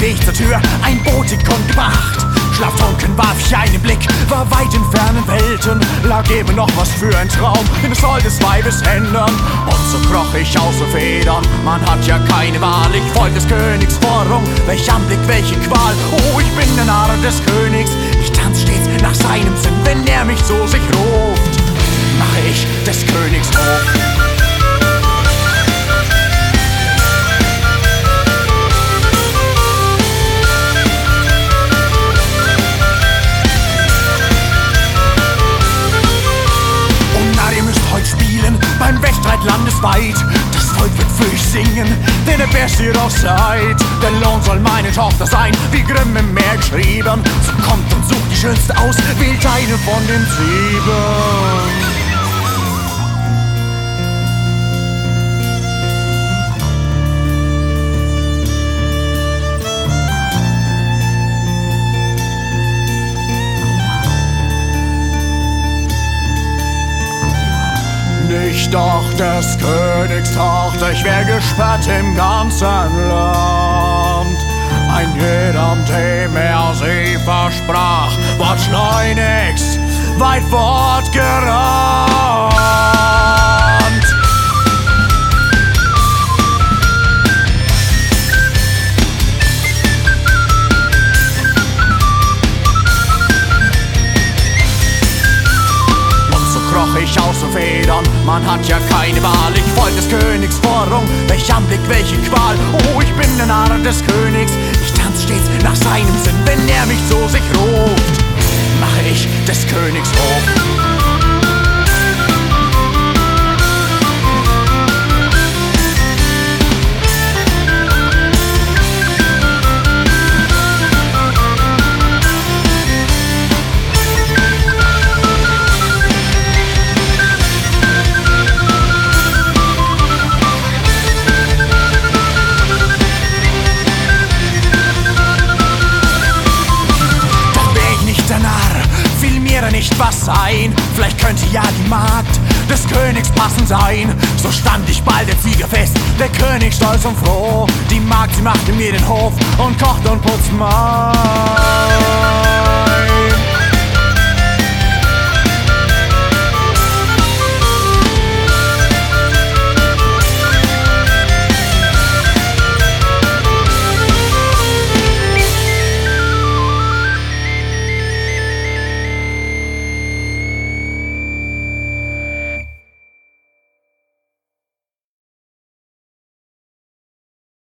ich zur Tür, ein Bote kommt gebracht. Schlaftrunken warf ich einen Blick, war weit in fernen Welten, lag eben noch was für ein Traum in des Soll des Weibes Händen. Und so kroch ich außer Federn, man hat ja keine Wahl, ich folg des Königs Forderung, welch Anblick, welche Qual. Oh, ich bin der Narr des Königs, ich tanz stets nach seinem Sinn, wenn er mich zu sich ruft, mache ich des Königs Hof. Beim Wettstreit landesweit, das Volk wird für euch singen, denn der Beste ihr doch seid. Der Lohn soll meine Tochter sein, wie Grimm im Meer geschrieben. So kommt und sucht die Schönste aus, wählt eine von den 7. Nicht doch des Königs Tochter, ich wär gesperrt im ganzen Land. Ein jedem, dem er sie versprach, ward schleunigst weit fortgerannt. Ich außer Federn, man hat ja keine Wahl, ich folg des Königs Forderung, welch Anblick, welche Qual. Oh, ich bin der Narr des Königs, ich tanz stets nach seinem Sinn, wenn er mich zu sich ruft, mache ich des Königs Hof. Nicht was sein, vielleicht könnte ja die Magd des Königs passend sein. So stand ich bald der Sieger fest, der König stolz und froh. Die Magd, sie machte mir den Hof und kocht und putzt Mahl.